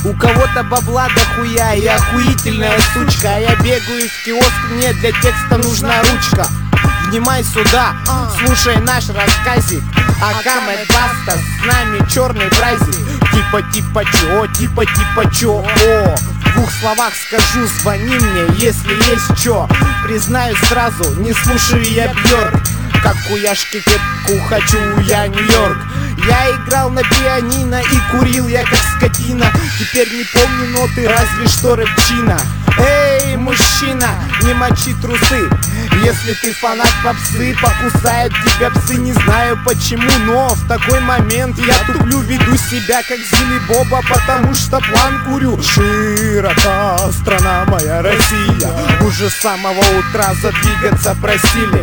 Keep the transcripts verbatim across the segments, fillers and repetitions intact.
У кого-то бабла дохуя и охуительная сучка, а я бегаю в киоск, мне для текста нужна ручка. Внимай сюда, слушай наш рассказик. Ака Мэд Баста, с нами черный праздник. Типа типа чё, типа типа чё, о. В двух словах скажу, звони мне, если есть чё. Признаюсь сразу, не слушаю я Бьорк. Как у Яшки кепку хочу я Нью-Йорк. Я играл на пианино и курил я как скотина. Теперь не помню ноты, разве что рэпчина. Эй, мужчина, не мочи трусы. Если ты фанат попсы, покусают тебя псы. Не знаю почему, но в такой момент я туплю, веду себя как Зили Боба, потому что план курю. Широка страна моя Россия, уже с самого утра задвигаться просили.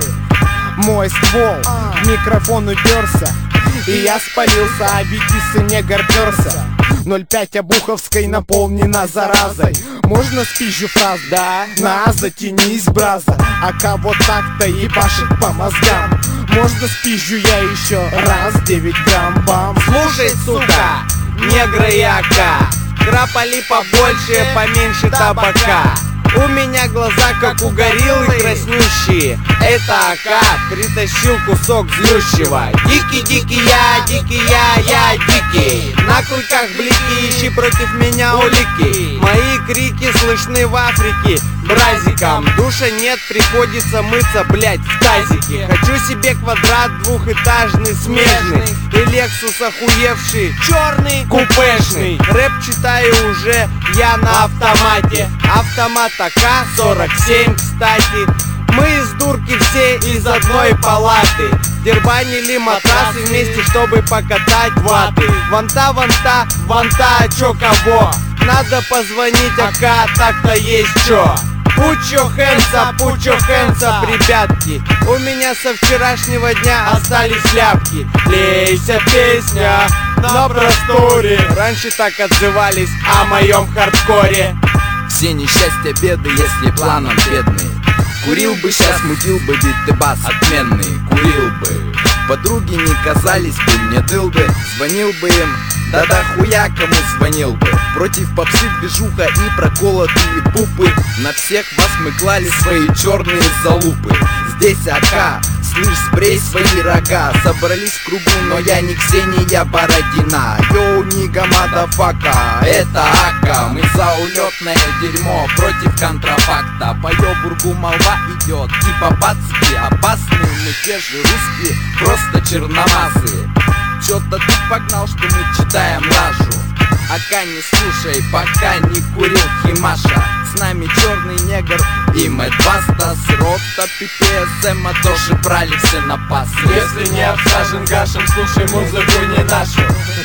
Мой ствол в микрофон уперся, и я спалился, а Витисы не горперся. ноль пять Обуховской наполнена заразой. Можно спизжу фраз? Да. На, затянись, браза. Ака вот так-то ебашит по мозгам. Можно спизжу я еще раз, девять грамм, бам. Слушай, сука, негры и ака, крапали побольше, поменьше табака. У меня глаза как у гориллы краснющие. Это ака притащил кусок злющего. Дикий-дикий я, дикий я, я дикий. На клыках блики, ищи против меня улики. Мои крики слышны в Африке бразиком. Душа нет, приходится мыться, блять, в тазике. Хочу себе квадрат двухэтажный, смежный. И Лексус охуевший, черный, купешный. Рэп читаю уже я на автомате. Автомат ака сорок семь, кстати. Мы из дурки все из одной палаты. Дербанили матрасы вместе, чтобы покатать ваты. Ванта, ванта, ванта, чё кого? Надо позвонить ака, так-то есть чё. Put your hands up, put your hands up, ребятки. У меня со вчерашнего дня остались ляпки. Лейся, песня на просторе. Раньше так отзывались о моем хардкоре. Все несчастья, беды, если планом бедные. Курил бы сейчас, мутил бы, биты бас отменный. Курил бы, подруги не казались бы мне дылды. Звонил бы им, да-да хуя кому звонил бы. Против попсы движуха и проколотые пупы. На всех вас мы клали свои черные залупы. Здесь ака, слышь, спрей свои рога. Собрались в кругу, но я не Ксения Бородина. Йоу, нига, мадафака, это ака. Мы за улетное дерьмо против контрафакта. По ёбургу молва идет, типа пацки опасные. Мы те же русские, просто черномазые. Чё-то ты погнал, что мы читаем лажу. Ака не слушай, пока не курил Химаша. С нами черный негр и Мэд Баста. С рота пи пи эс эм тоже брали все на пас. Если не обсажен гашем, слушай музыку не нашу.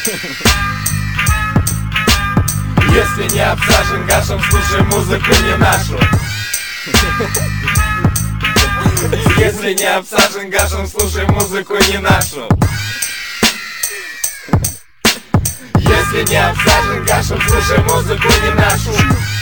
Если не обсажен гашем, слушай музыку не нашу. Если не обсажен гашем, слушай музыку не нашу. Если не обсажен гашем, слушай музыку не нашу.